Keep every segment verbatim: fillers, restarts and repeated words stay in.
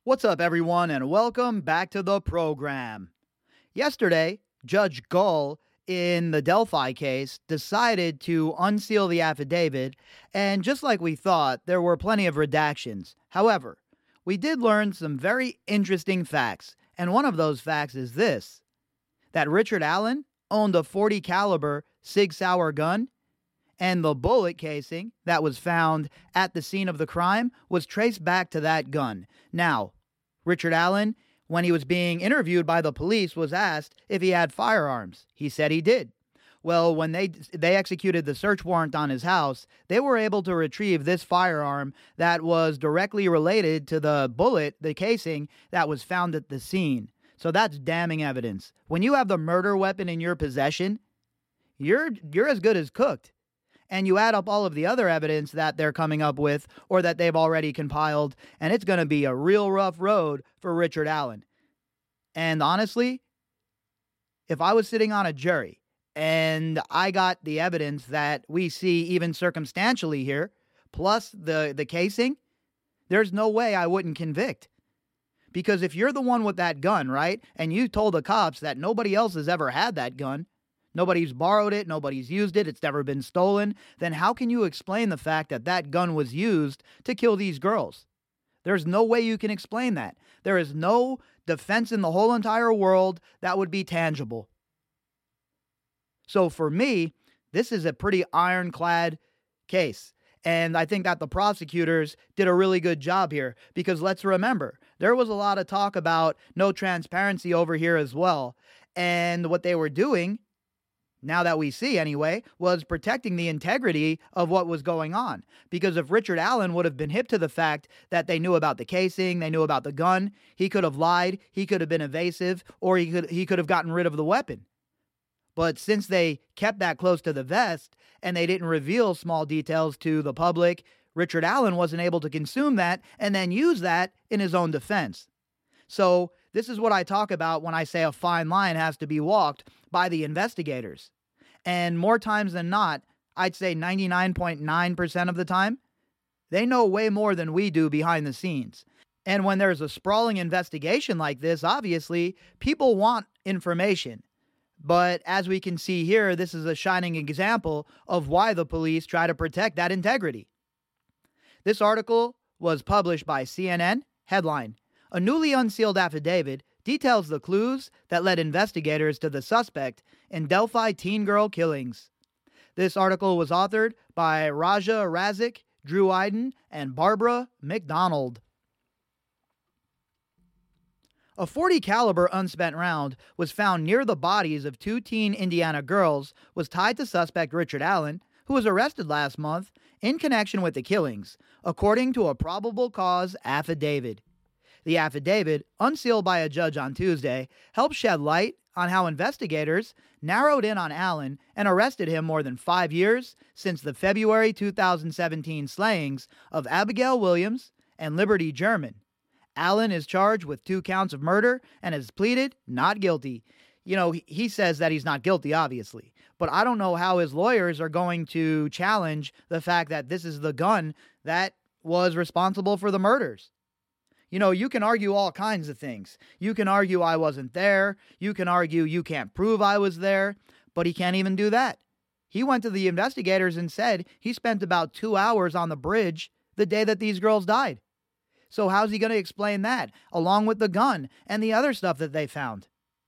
What's up, everyone, and welcome back to the program. Yesterday, Judge Gull in the Delphi case decided to unseal the affidavit, and just like we thought, there were plenty of redactions. However, we did learn some very interesting facts, and one of those facts is this: that Richard Allen owned a forty caliber Sig Sauer gun, and the bullet casing that was found at the scene of the crime was traced back to that gun. Now, Richard Allen, when he was being interviewed by the police, was asked if he had firearms. He said he did. Well, when they they executed the search warrant on his house, they were able to retrieve this firearm that was directly related to the bullet, the casing, that was found at the scene. So that's damning evidence. When you have the murder weapon in your possession, you're you're as good as cooked. And you add up all of the other evidence that they're coming up with or that they've already compiled, and it's going to be a real rough road for Richard Allen. And honestly, if I was sitting on a jury and I got the evidence that we see even circumstantially here, plus the, the casing, there's no way I wouldn't convict. Because if you're the one with that gun, right, and you told the cops that nobody else has ever had that gun, nobody's borrowed it, nobody's used it, it's never been stolen, then how can you explain the fact that that gun was used to kill these girls? There's no way you can explain that. There is no defense in the whole entire world that would be tangible. So for me, this is a pretty ironclad case. And I think that the prosecutors did a really good job here, because let's remember, there was a lot of talk about no transparency over here as well. And what they were doing, now that we see anyway, was protecting the integrity of what was going on. Because if Richard Allen would have been hip to the fact that they knew about the casing, they knew about the gun, he could have lied, he could have been evasive, or he could he could have gotten rid of the weapon. But since they kept that close to the vest and they didn't reveal small details to the public, Richard Allen wasn't able to consume that and then use that in his own defense. So this is what I talk about when I say a fine line has to be walked by the investigators. And more times than not, I'd say ninety-nine point nine percent of the time, they know way more than we do behind the scenes. And when there's a sprawling investigation like this, obviously, people want information. But as we can see here, this is a shining example of why the police try to protect that integrity. This article was published by C N N. Headline: A newly unsealed affidavit details the clues that led investigators to the suspect in Delphi teen girl killings. This article was authored by Raja Razik, Drew Iden, and Barbara McDonald. A forty caliber unspent round was found near the bodies of two teen Indiana girls, was tied to suspect Richard Allen, who was arrested last month in connection with the killings, according to a probable cause affidavit. The affidavit, unsealed by a judge on Tuesday, helped shed light on how investigators narrowed in on Allen and arrested him more than five years since the February two thousand seventeen slayings of Abigail Williams and Liberty German. Allen is charged with two counts of murder and has pleaded not guilty. You know, he says that he's not guilty, obviously, but I don't know how his lawyers are going to challenge the fact that this is the gun that was responsible for the murders. You know, you can argue all kinds of things. You can argue I wasn't there. You can argue you can't prove I was there, but he can't even do that. He went to the investigators and said he spent about two hours on the bridge the day that these girls died. So how's he going to explain that, along with the gun and the other stuff that they found?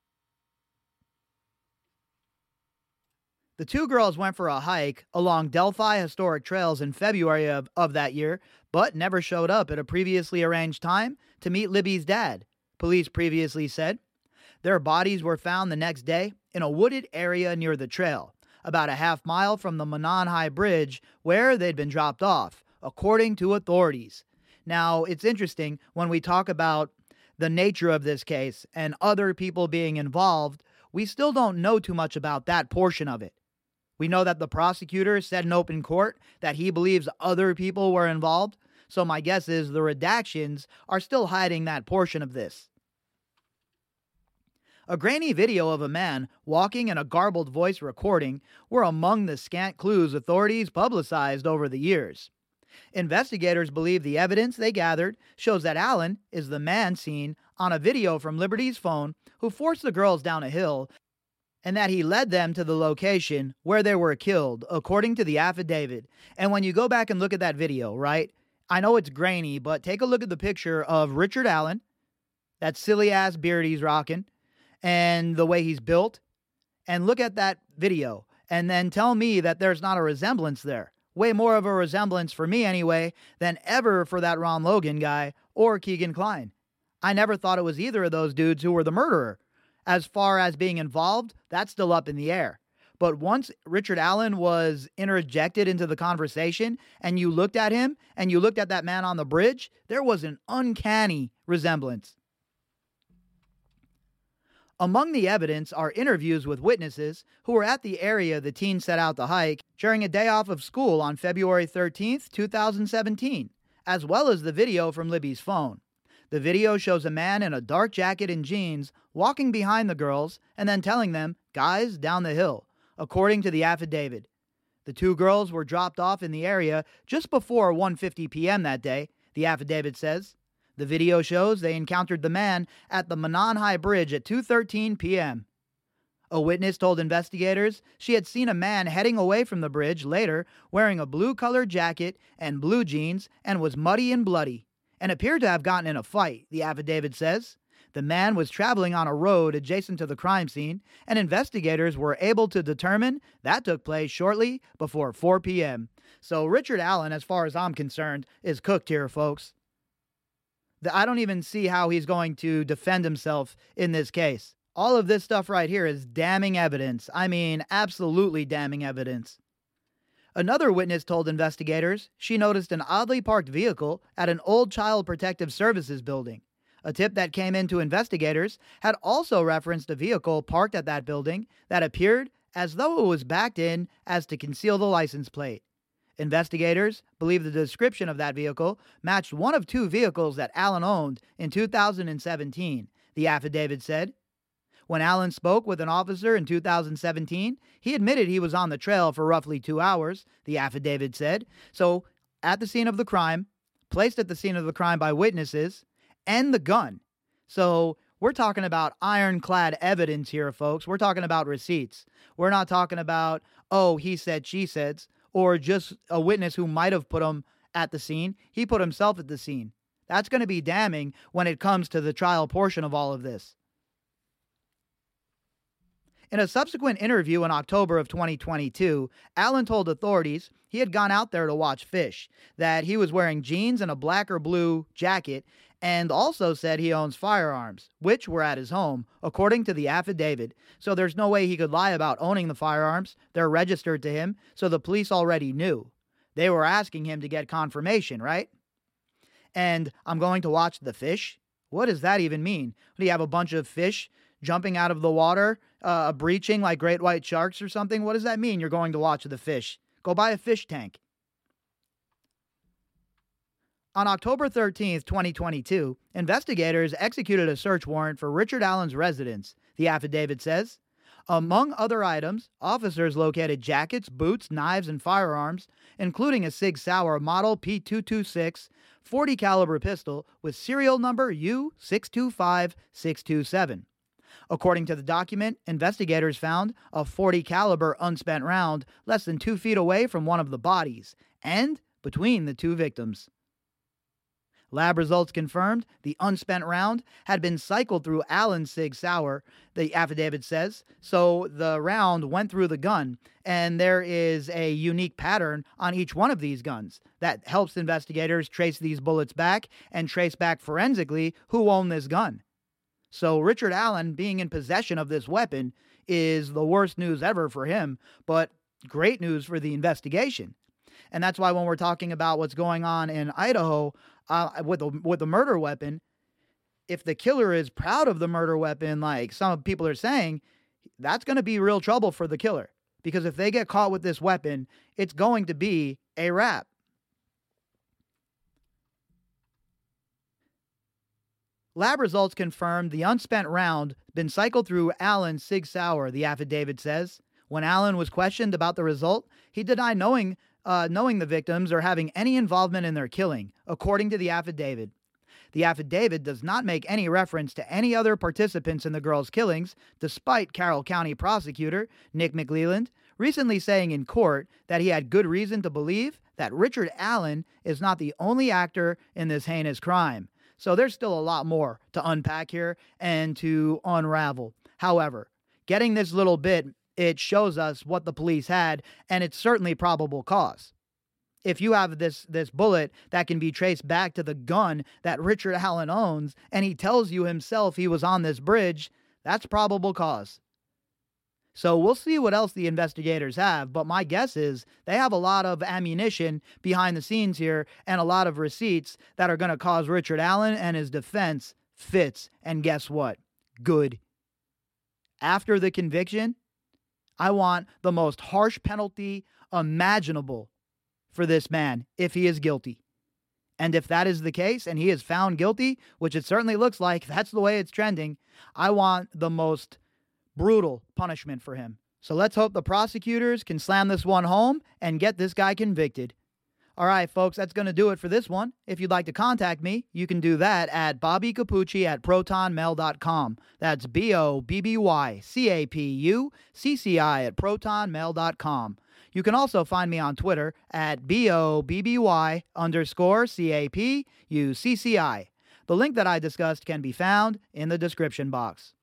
The two girls went for a hike along Delphi historic trails in February of, of that year, but never showed up at a previously arranged time to meet Libby's dad, police previously said. Their bodies were found the next day in a wooded area near the trail, about a half mile from the Manon High Bridge where they'd been dropped off, according to authorities. Now, it's interesting when we talk about the nature of this case and other people being involved, we still don't know too much about that portion of it. We know that the prosecutor said in open court that he believes other people were involved, so my guess is the redactions are still hiding that portion of this. A grainy video of a man walking and a garbled voice recording were among the scant clues authorities publicized over the years. Investigators believe the evidence they gathered shows that Allen is the man seen on a video from Liberty's phone who forced the girls down a hill and that he led them to the location where they were killed, according to the affidavit. And when you go back and look at that video, right, I know it's grainy, but take a look at the picture of Richard Allen, that silly ass beard he's rocking, and the way he's built, and look at that video, and then tell me that there's not a resemblance there. Way more of a resemblance, for me anyway, than ever for that Ron Logan guy or Keegan Kline. I never thought it was either of those dudes who were the murderer. As far as being involved, that's still up in the air. But once Richard Allen was interjected into the conversation and you looked at him and you looked at that man on the bridge, there was an uncanny resemblance. Among the evidence are interviews with witnesses who were at the area the teen set out to hike during a day off of school on February thirteenth, two thousand seventeen, as well as the video from Libby's phone. The video shows a man in a dark jacket and jeans walking behind the girls and then telling them, "Guys, down the hill," according to the affidavit. The two girls were dropped off in the area just before one fifty p.m. that day, the affidavit says. The video shows they encountered the man at the Manon High Bridge at two thirteen p.m. A witness told investigators she had seen a man heading away from the bridge later wearing a blue-colored jacket and blue jeans and was muddy and bloody, and appeared to have gotten in a fight, the affidavit says. The man was traveling on a road adjacent to the crime scene, and investigators were able to determine that took place shortly before four p.m. So Richard Allen, as far as I'm concerned, is cooked here, folks. I don't even see how he's going to defend himself in this case. All of this stuff right here is damning evidence. I mean, absolutely damning evidence. Another witness told investigators she noticed an oddly parked vehicle at an old Child Protective Services building. A tip that came in to investigators had also referenced a vehicle parked at that building that appeared as though it was backed in as to conceal the license plate. Investigators believe the description of that vehicle matched one of two vehicles that Allen owned in two thousand seventeen, the affidavit said. When Allen spoke with an officer in two thousand seventeen, he admitted he was on the trail for roughly two hours, the affidavit said. So, at the scene of the crime, placed at the scene of the crime by witnesses, and the gun. So, we're talking about ironclad evidence here, folks. We're talking about receipts. We're not talking about, oh, he said, she said, or just a witness who might have put him at the scene. He put himself at the scene. That's going to be damning when it comes to the trial portion of all of this. In a subsequent interview in October of twenty twenty-two, Allen told authorities he had gone out there to watch fish, that he was wearing jeans and a black or blue jacket, and also said he owns firearms, which were at his home, according to the affidavit. So there's no way he could lie about owning the firearms. They're registered to him, so the police already knew. They were asking him to get confirmation, right? And I'm going to watch the fish? What does that even mean? Do you have a bunch of fish jumping out of the water, uh, breaching like great white sharks or something? What does that mean, you're going to watch the fish? Go buy a fish tank. On October thirteenth, twenty twenty-two, investigators executed a search warrant for Richard Allen's residence, the affidavit says. Among other items, officers located jackets, boots, knives, and firearms, including a Sig Sauer Model P two twenty-six forty caliber pistol with serial number U six two five six two seven. According to the document, investigators found a forty caliber unspent round less than two feet away from one of the bodies and between the two victims. Lab results confirmed the unspent round had been cycled through Allen's Sig Sauer, the affidavit says, so the round went through the gun, and there is a unique pattern on each one of these guns that helps investigators trace these bullets back and trace back forensically who owned this gun. So Richard Allen being in possession of this weapon is the worst news ever for him, but great news for the investigation. And that's why when we're talking about what's going on in Idaho uh, with, a, with a murder weapon, if the killer is proud of the murder weapon, like some people are saying, that's going to be real trouble for the killer. Because if they get caught with this weapon, it's going to be a wrap. Lab results confirmed the unspent round been cycled through Allen's Sig Sauer, the affidavit says. When Allen was questioned about the result, he denied knowing uh, knowing the victims or having any involvement in their killing, according to the affidavit. The affidavit does not make any reference to any other participants in the girls' killings, despite Carroll County prosecutor Nick McLeland recently saying in court that he had good reason to believe that Richard Allen is not the only actor in this heinous crime. So there's still a lot more to unpack here and to unravel. However, getting this little bit, it shows us what the police had, and it's certainly probable cause. If you have this this bullet that can be traced back to the gun that Richard Allen owns, and he tells you himself he was on this bridge, that's probable cause. So we'll see what else the investigators have, but my guess is they have a lot of ammunition behind the scenes here and a lot of receipts that are going to cause Richard Allen and his defense fits. And guess what? Good. After the conviction, I want the most harsh penalty imaginable for this man if he is guilty. And if that is the case and he is found guilty, which it certainly looks like, that's the way it's trending, I want the most brutal punishment for him. So let's hope the prosecutors can slam this one home and get this guy convicted. All right, folks, that's going to do it for this one. If you'd like to contact me, you can do that at Bobby Capucci at proton mail dot com. That's B O B B Y C A P U C C I at proton mail dot com. You can also find me on Twitter at B O B B Y underscore C A P U C C I. The link that I discussed can be found in the description box.